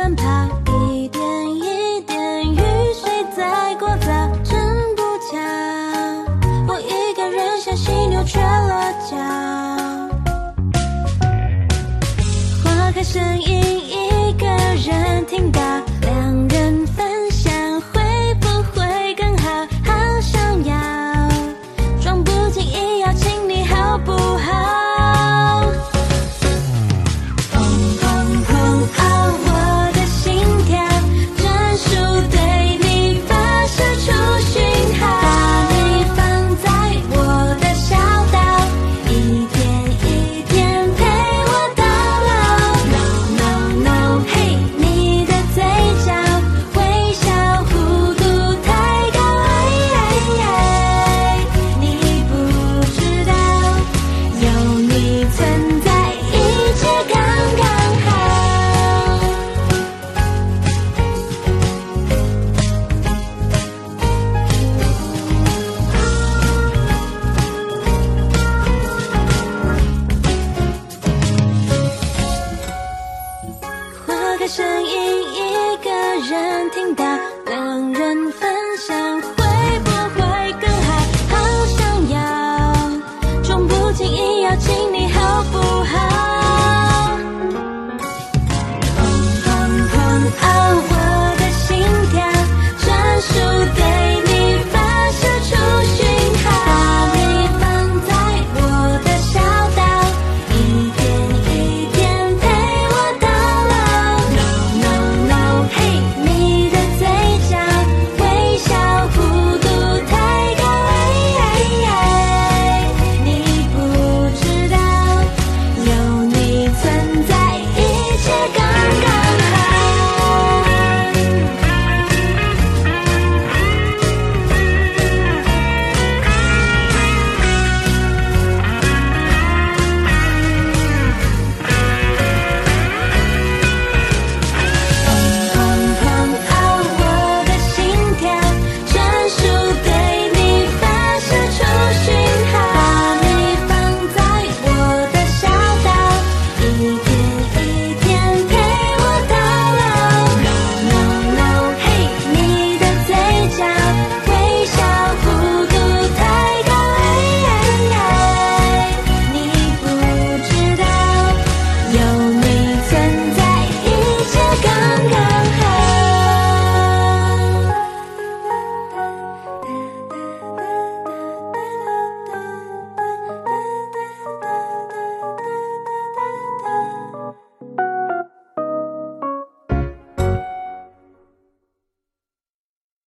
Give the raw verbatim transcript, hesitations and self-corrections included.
奔跑，一点一点雨水在过早，真不巧，我一个人像犀牛缺了角。花开声音一个人听到，两人分享会不会更好？好想要装不进也要请你好不好？砰砰砰哦，我的心跳专属对你发射出讯号，把你放在我的小岛，一天一天陪我到老。No no no， 嘿，你的嘴角微笑弧度太高，你不知道，有你存在，一切刚刚好。花开声音一个人听到，两人分享